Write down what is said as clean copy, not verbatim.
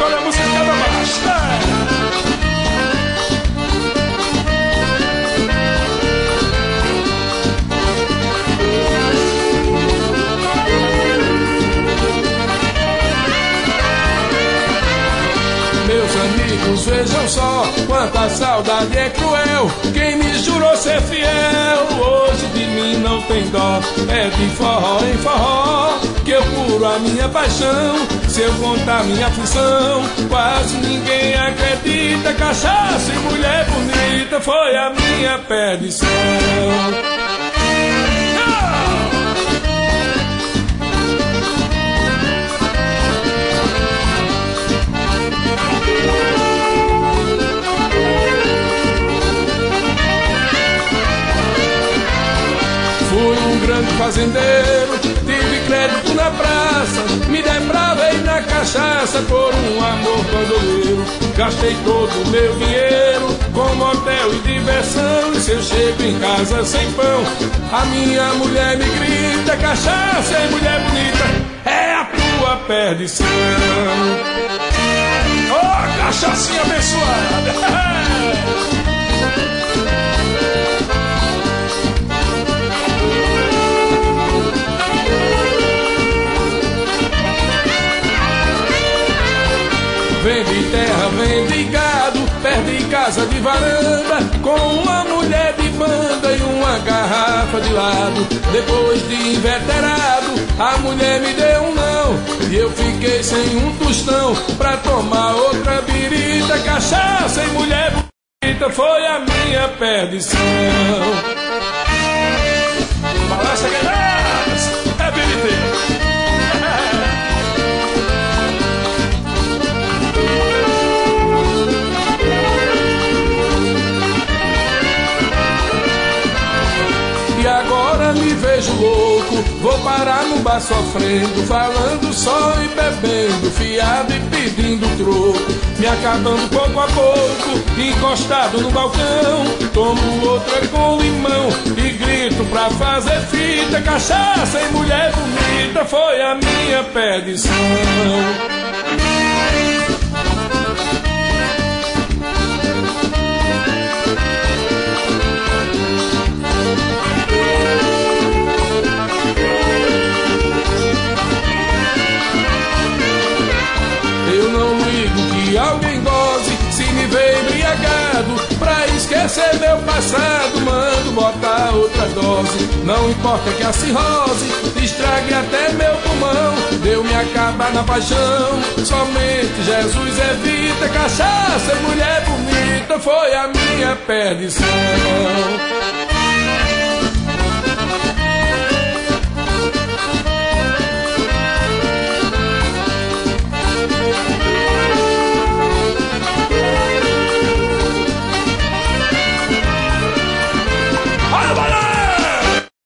agora a música de cada basta. Meus amigos, vejam só quanta saudade é cruel. Quem me jurou ser fiel, hoje de mim não tem dó. É de forró em forró que eu curo a minha paixão. Se eu contar minha aflição, quase ninguém acredita. Cachaça e mulher bonita foi a minha perdição. Fui um grande fazendeiro, tive crédito na praça, me depravei na cachaça por um amor bandoleiro. Gastei todo o meu dinheiro com motel e diversão, e se eu chego em casa sem pão, a minha mulher me grita: cachaça e mulher bonita, é a tua perdição. Oh, cachaçinha abençoada! Vende terra, vende gado, perde casa de varanda, com uma mulher de banda e uma garrafa de lado. Depois de inveterado, a mulher me deu um não, e eu fiquei sem um tostão pra tomar outra birita. Cachaça e mulher bonita foi a minha perdição. Balança ganhadas, é biriteiro. E agora me vejo louco, vou parar no bar sofrendo, falando só e bebendo, fiado e pedindo troco, me acabando pouco a pouco, encostado no balcão, tomo outra com limão e grito pra fazer fita. Cachaça e mulher bonita foi a minha perdição. Eu não ligo que alguém goze, se me vê embriagado, pra esquecer meu passado, mando botar outra dose. Não importa que a cirrose estrague até meu pulmão, deu me acabar na paixão, somente Jesus evita. Cachaça e mulher bonita foi a minha perdição.